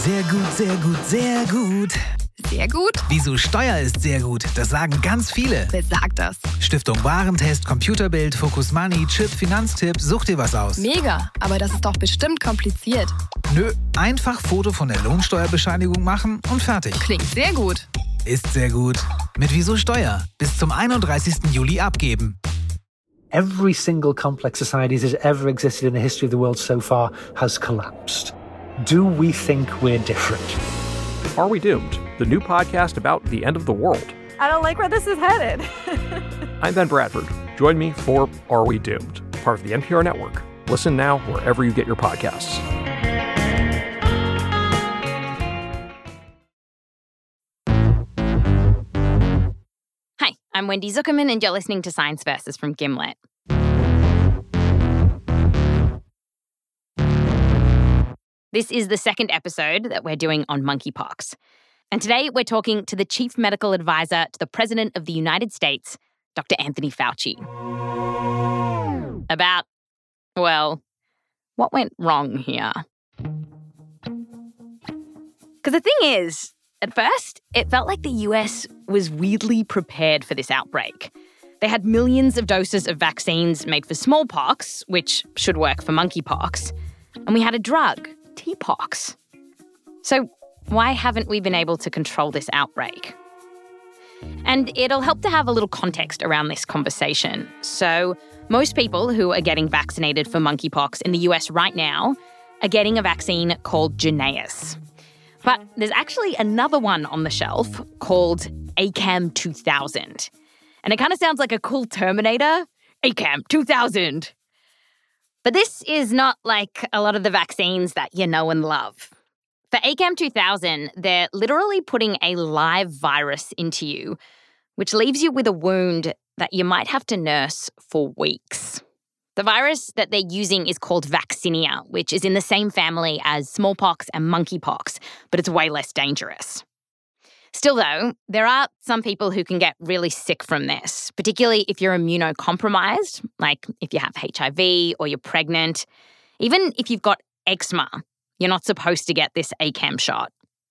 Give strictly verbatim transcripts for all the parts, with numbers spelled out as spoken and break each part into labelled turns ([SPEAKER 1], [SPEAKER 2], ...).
[SPEAKER 1] Sehr gut, sehr gut, sehr gut.
[SPEAKER 2] Sehr gut?
[SPEAKER 1] Wieso Steuer ist sehr gut, das sagen ganz viele.
[SPEAKER 2] Wer sagt das?
[SPEAKER 1] Stiftung Warentest, Computerbild, Focus Money, Chip, Finanztipp, such dir was aus.
[SPEAKER 2] Mega, aber das ist doch bestimmt kompliziert.
[SPEAKER 1] Nö, einfach Foto von der Lohnsteuerbescheinigung machen und fertig.
[SPEAKER 2] Klingt sehr gut.
[SPEAKER 1] Ist sehr gut. Mit Wieso Steuer. Bis zum einunddreißigsten Juli abgeben.
[SPEAKER 3] Every single complex society that has ever existed in the history of the world so far has collapsed. Do we think we're different?
[SPEAKER 4] Are We Doomed? The new podcast about the end of the world.
[SPEAKER 5] I don't like where this is headed.
[SPEAKER 4] I'm Ben Bradford. Join me for Are We Doomed? Part of the N P R Network. Listen now wherever you get your podcasts.
[SPEAKER 6] Hi, I'm Wendy Zuckerman, and you're listening to Science Versus from Gimlet. This is the second episode that we're doing on monkeypox. And today we're talking to the Chief Medical Advisor to the President of the United States, Doctor Anthony Fauci. About, well, what went wrong here? Because the thing is, at first, it felt like the U S was weirdly prepared for this outbreak. They had millions of doses of vaccines made for smallpox, which should work for monkeypox. And we had a drug, T-pox. So why haven't we been able to control this outbreak? And it'll help to have a little context around this conversation. So most people who are getting vaccinated for monkeypox in the U S right now are getting a vaccine called Jynneos. But there's actually another one on the shelf called A C A M two thousand. And it kind of sounds like a cool Terminator, A C A M two thousand. But this is not like a lot of the vaccines that you know and love. For A C A M two thousand, they're literally putting a live virus into you, which leaves you with a wound that you might have to nurse for weeks. The virus that they're using is called vaccinia, which is in the same family as smallpox and monkeypox, but it's way less dangerous. Still, though, there are some people who can get really sick from this, particularly if you're immunocompromised, like if you have H I V or you're pregnant. Even if you've got eczema, you're not supposed to get this A C A M shot.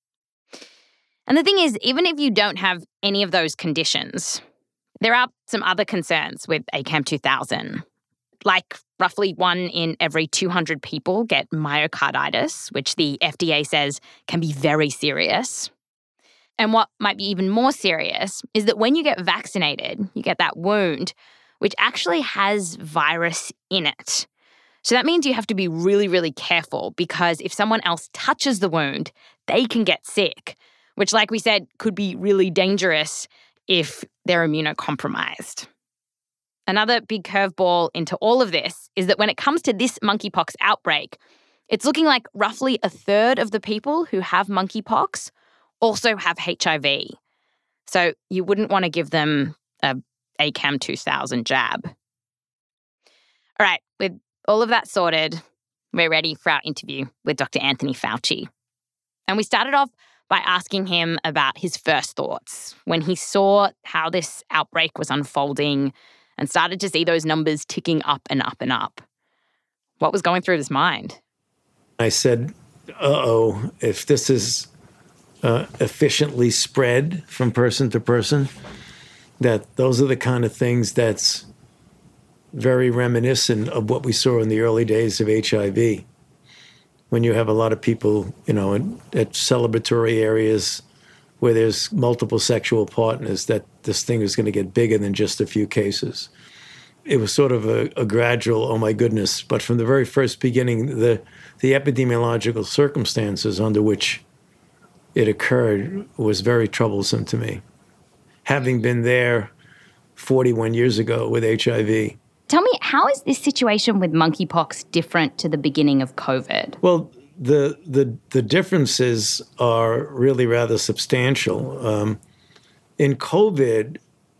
[SPEAKER 6] And the thing is, even if you don't have any of those conditions, there are some other concerns with A C A M two thousand. Like roughly one in every two hundred people get myocarditis, which the F D A says can be very serious. And what might be even more serious is that when you get vaccinated, you get that wound, which actually has virus in it. So that means you have to be really, really careful, because if someone else touches the wound, they can get sick, which, like we said, could be really dangerous if they're immunocompromised. Another big curveball into all of this is that when it comes to this monkeypox outbreak, it's looking like roughly a third of the people who have monkeypox also have H I V. So you wouldn't want to give them a A C A M two thousand jab. All right, with all of that sorted, we're ready for our interview with Doctor Anthony Fauci. And we started off by asking him about his first thoughts when he saw how this outbreak was unfolding and started to see those numbers ticking up and up and up. What was going through his mind?
[SPEAKER 7] I said, uh-oh, if this is uh, efficiently spread from person to person, that those are the kind of things that's very reminiscent of what we saw in the early days of H I V, when you have a lot of people, you know, in, at celebratory areas where there's multiple sexual partners, that this thing is going to get bigger than just a few cases. It was sort of a, a gradual, oh my goodness, but from the very first beginning, the, the epidemiological circumstances under which it occurred was very troublesome to me. Having been there forty-one years ago with H I V.
[SPEAKER 6] Tell me, how is this situation with monkeypox different to the beginning of COVID?
[SPEAKER 7] Well, the the the differences are really rather substantial. Um, in COVID,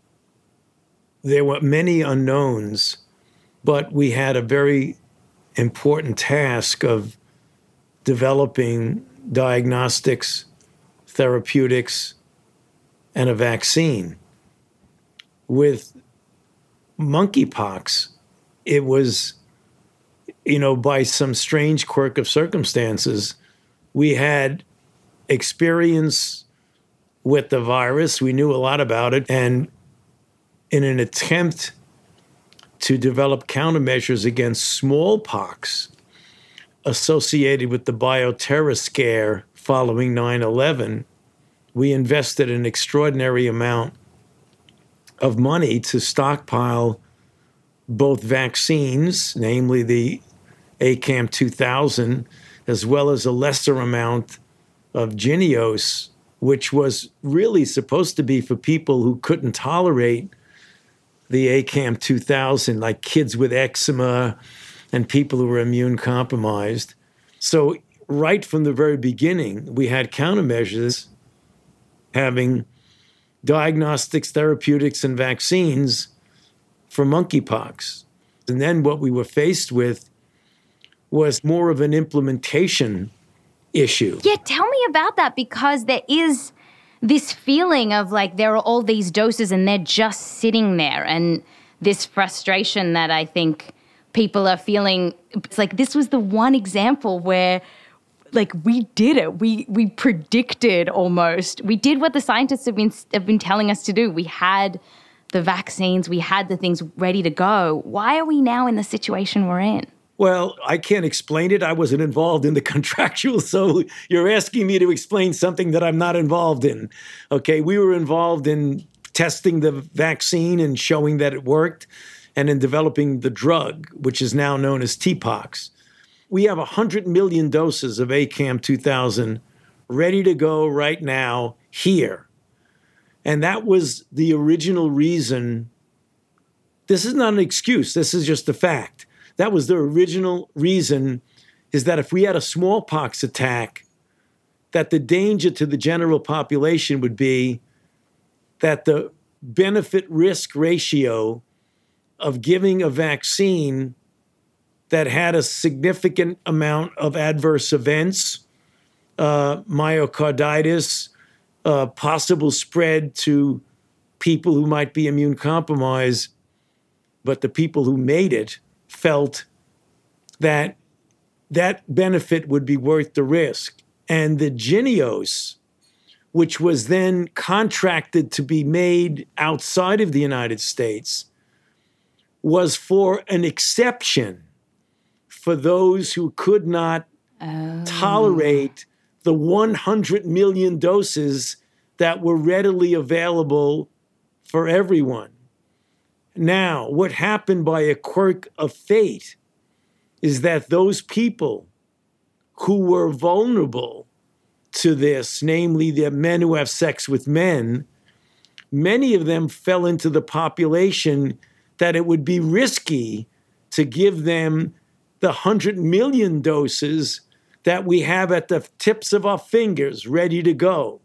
[SPEAKER 7] there were many unknowns, but we had a very important task of developing diagnostics, therapeutics, and a vaccine. With monkeypox, it was, you know, by some strange quirk of circumstances, we had experience with the virus. We knew a lot about it. And in an attempt to develop countermeasures against smallpox associated with the bioterror scare following nine eleven, we invested an extraordinary amount of money to stockpile both vaccines, namely the A C A M two thousand, as well as a lesser amount of Jynneos, which was really supposed to be for people who couldn't tolerate the A C A M two thousand, like kids with eczema and people who were immune compromised. So right from the very beginning, we had countermeasures having diagnostics, therapeutics, and vaccines for monkeypox. And then what we were faced with was more of an implementation issue.
[SPEAKER 6] Yeah, tell me about that, because there is this feeling of like there are all these doses and they're just sitting there, and this frustration that I think people are feeling. It's like this was the one example where like we did it. We we predicted almost. We did what the scientists have been have been telling us to do. We had the vaccines, we had the things ready to go. Why are we now in the situation we're in?
[SPEAKER 7] Well, I can't explain it. I wasn't involved in the contractual, so you're asking me to explain something that I'm not involved in. Okay, we were involved in testing the vaccine and showing that it worked, and in developing the drug, which is now known as T POXX. We have one hundred million doses of A C A M two thousand ready to go right now here. And that was the original reason. This is not an excuse. This is just a fact. That was the original reason, is that if we had a smallpox attack, that the danger to the general population would be that the benefit-risk ratio of giving a vaccine that had a significant amount of adverse events, uh, myocarditis, uh, possible spread to people who might be immune compromised, but the people who made it felt that that benefit would be worth the risk. And the Jynneos, which was then contracted to be made outside of the United States, was for an exception for those who could not oh. tolerate the one hundred million doses that were readily available for everyone. Now, what happened by a quirk of fate is that those people who were vulnerable to this, namely the men who have sex with men, many of them fell into the population that it would be risky to give them the one hundred million doses that we have at the tips of our fingers ready to go.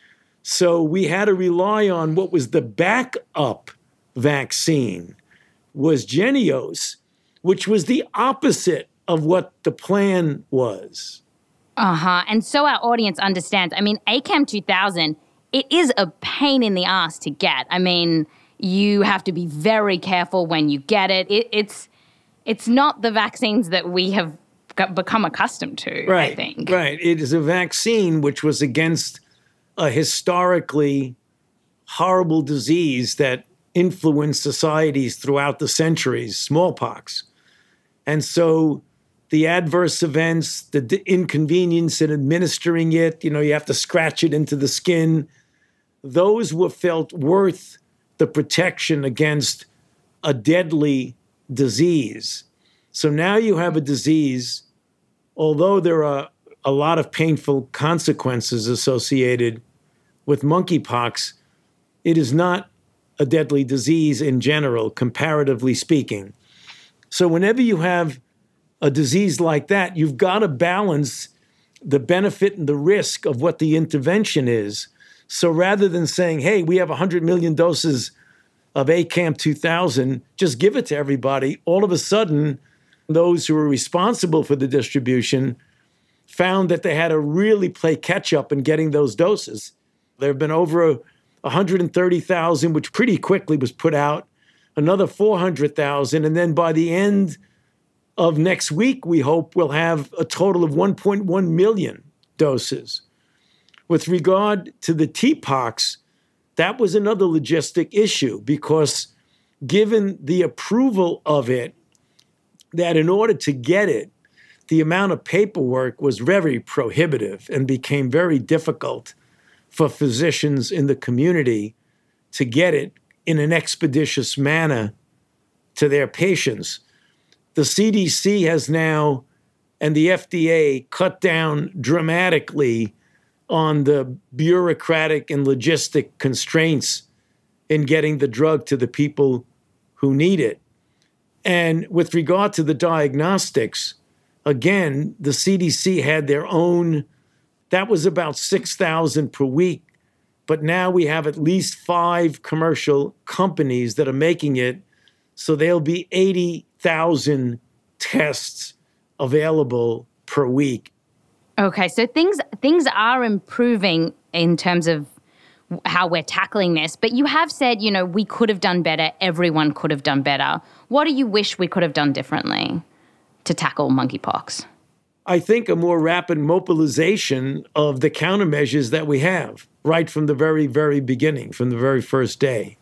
[SPEAKER 7] So we had to rely on what was the backup vaccine, was Jynneos, which was the opposite of what the plan was.
[SPEAKER 6] Uh-huh. And so our audience understands. I mean, A C A M two thousand, it is a pain in the ass to get. I mean, you have to be very careful when you get it. it it's it's not the vaccines that we have got, become accustomed to,
[SPEAKER 7] right,
[SPEAKER 6] I think.
[SPEAKER 7] Right. It is a vaccine which was against a historically horrible disease that influenced societies throughout the centuries, smallpox. And so the adverse events, the d- inconvenience in administering it, you know, you have to scratch it into the skin, those were felt worth the protection against a deadly disease. So now you have a disease, although there are a lot of painful consequences associated with monkeypox, it is not a deadly disease in general, comparatively speaking. So whenever you have a disease like that, you've got to balance the benefit and the risk of what the intervention is. So rather than saying, hey, we have one hundred million doses of A C A M two thousand, just give it to everybody, all of a sudden, those who were responsible for the distribution found that they had to really play catch up in getting those doses. There have been over one hundred thirty thousand, which pretty quickly was put out, another four hundred thousand, and then by the end of next week, we hope we'll have a total of one point one million doses. With regard to the T-pox, that was another logistic issue because given the approval of it, that in order to get it, the amount of paperwork was very prohibitive and became very difficult for physicians in the community to get it in an expeditious manner to their patients. The C D C has now, and the F D A, cut down dramatically on the bureaucratic and logistic constraints in getting the drug to the people who need it. And with regard to the diagnostics, again, the C D C had their own, that was about six thousand per week. But now we have at least five commercial companies that are making it. So there'll be eighty thousand tests available per week.
[SPEAKER 6] Okay, so things things are improving in terms of how we're tackling this. But you have said, you know, we could have done better. Everyone could have done better. What do you wish we could have done differently to tackle monkeypox?
[SPEAKER 7] I think a more rapid mobilization of the countermeasures that we have right from the very, very beginning, from the very first day.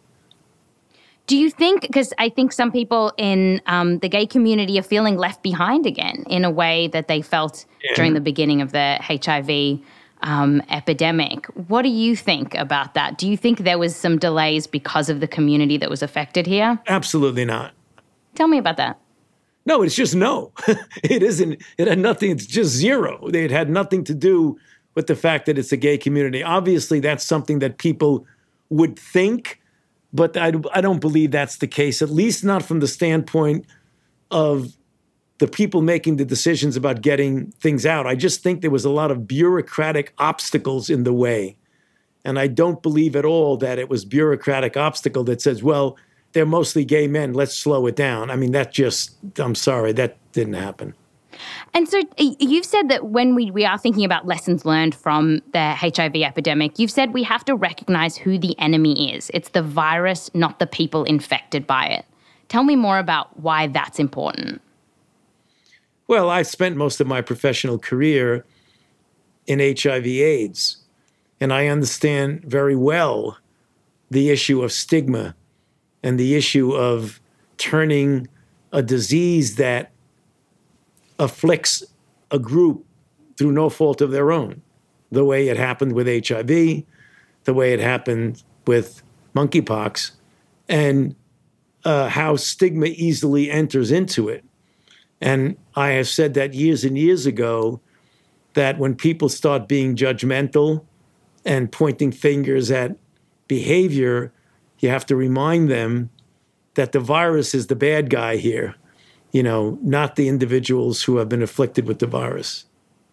[SPEAKER 6] Do you think, because I think some people in um, the gay community are feeling left behind again in a way that they felt yeah. during the beginning of the H I V um, epidemic. What do you think about that? Do you think there was some delays because of the community that was affected here?
[SPEAKER 7] Absolutely not.
[SPEAKER 6] Tell me about that.
[SPEAKER 7] No, it's just no. It isn't. It had nothing. It's just zero. It had nothing to do with the fact that it's a gay community. Obviously, that's something that people would think, but I, I don't believe that's the case, at least not from the standpoint of the people making the decisions about getting things out. I just think there was a lot of bureaucratic obstacles in the way. And I don't believe at all that it was bureaucratic obstacle that says, well, they're mostly gay men, let's slow it down. I mean, that just, I'm sorry, that didn't happen.
[SPEAKER 6] And so you've said that when we, we are thinking about lessons learned from the H I V epidemic, you've said we have to recognize who the enemy is. It's the virus, not the people infected by it. Tell me more about why that's important.
[SPEAKER 7] Well, I've spent most of my professional career in H I V AIDS, and I understand very well the issue of stigma and the issue of turning a disease that afflicts a group through no fault of their own, the way it happened with H I V, the way it happened with monkeypox, and uh, how stigma easily enters into it. And I have said that years and years ago, that when people start being judgmental and pointing fingers at behavior, you have to remind them that the virus is the bad guy here, you know, not the individuals who have been afflicted with the virus.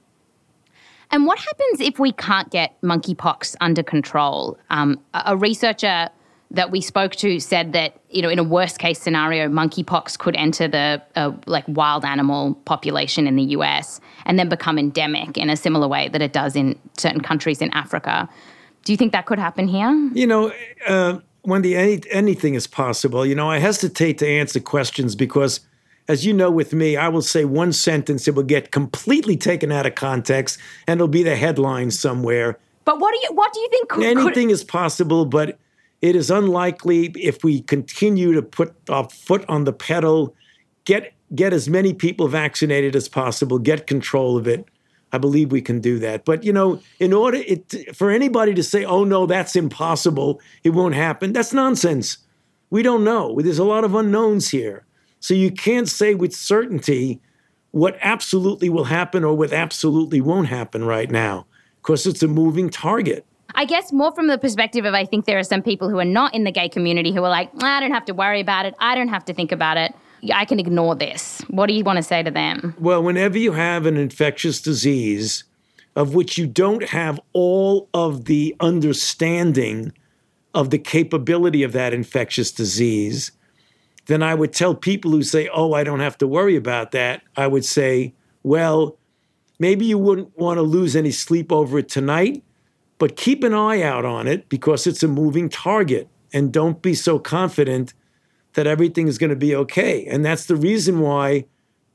[SPEAKER 6] And what happens if we can't get monkeypox under control? Um, a researcher that we spoke to said that, you know, in a worst case scenario, monkeypox could enter the uh, like wild animal population in the U S and then become endemic in a similar way that it does in certain countries in Africa. Do you think that could happen here?
[SPEAKER 7] You know, uh, Wendy, any, anything is possible. You know, I hesitate to answer questions because, as you know with me, I will say one sentence, it will get completely taken out of context, and it'll be the headline somewhere.
[SPEAKER 6] But what do you what do you think could...
[SPEAKER 7] Anything
[SPEAKER 6] could...
[SPEAKER 7] is possible, but it is unlikely if we continue to put our foot on the pedal, get get as many people vaccinated as possible, get control of it. I believe we can do that. But, you know, in order it, for anybody to say, oh, no, that's impossible, it won't happen, that's nonsense. We don't know. There's a lot of unknowns here. So you can't say with certainty what absolutely will happen or what absolutely won't happen right now, because it's a moving target.
[SPEAKER 6] I guess more from the perspective of I think there are some people who are not in the gay community who are like, I don't have to worry about it. I don't have to think about it. I can ignore this. What do you want to say to them?
[SPEAKER 7] Well, whenever you have an infectious disease of which you don't have all of the understanding of the capability of that infectious disease, then I would tell people who say, oh, I don't have to worry about that. I would say, well, maybe you wouldn't want to lose any sleep over it tonight, but keep an eye out on it because it's a moving target, and don't be so confident that everything is going to be okay. And that's the reason why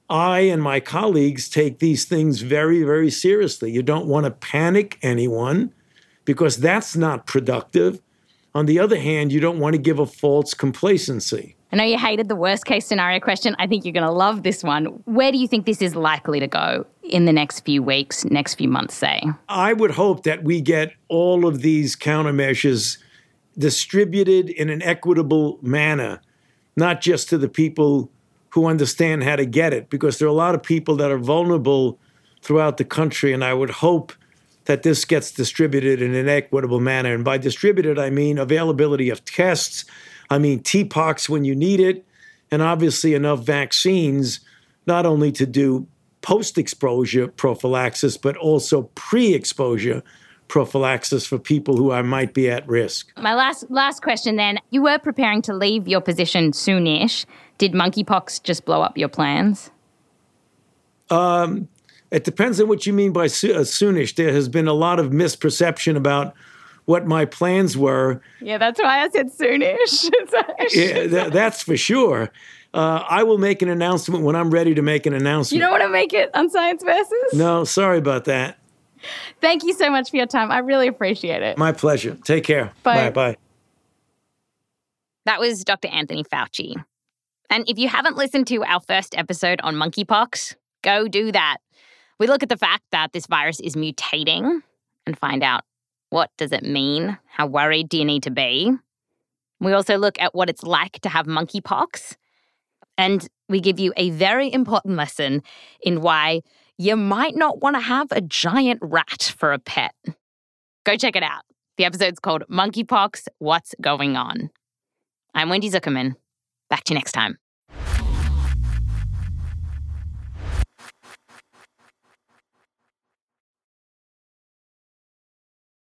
[SPEAKER 7] I and my colleagues take these things very, very seriously. You don't want to panic anyone because that's not productive. On the other hand, you don't want to give a false complacency.
[SPEAKER 6] I know you hated the worst case scenario question. I think you're going to love this one. Where do you think this is likely to go in the next few weeks, next few months, say?
[SPEAKER 7] I would hope that we get all of these countermeasures distributed in an equitable manner, not just to the people who understand how to get it, because there are a lot of people that are vulnerable throughout the country, and I would hope that this gets distributed in an equitable manner. And by distributed, I mean availability of tests, I mean T POXX when you need it, and obviously enough vaccines, not only to do post-exposure prophylaxis, but also pre-exposure prophylaxis for people who are, might be at risk.
[SPEAKER 6] My last last question then. You were preparing to leave your position soonish. Did monkeypox just blow up your plans?
[SPEAKER 7] Um, it depends on what you mean by so- uh, soonish. There has been a lot of misperception about what my plans were.
[SPEAKER 6] Yeah, that's why I said soonish.
[SPEAKER 7] yeah, th- that's for sure. Uh, I will make an announcement when I'm ready to make an announcement.
[SPEAKER 6] You don't want to make it on Science Versus?
[SPEAKER 7] No, sorry about that.
[SPEAKER 6] Thank you so much for your time. I really appreciate it.
[SPEAKER 7] My pleasure. Take care.
[SPEAKER 6] Bye.
[SPEAKER 7] Bye-bye.
[SPEAKER 6] That was Doctor Anthony Fauci. And if you haven't listened to our first episode on monkeypox, go do that. We look at the fact that this virus is mutating and find out, what does it mean? How worried do you need to be? We also look at what it's like to have monkeypox. And we give you a very important lesson in why you might not want to have a giant rat for a pet. Go check it out. The episode's called Monkeypox, What's Going On? I'm Wendy Zuckerman. Back to you next time.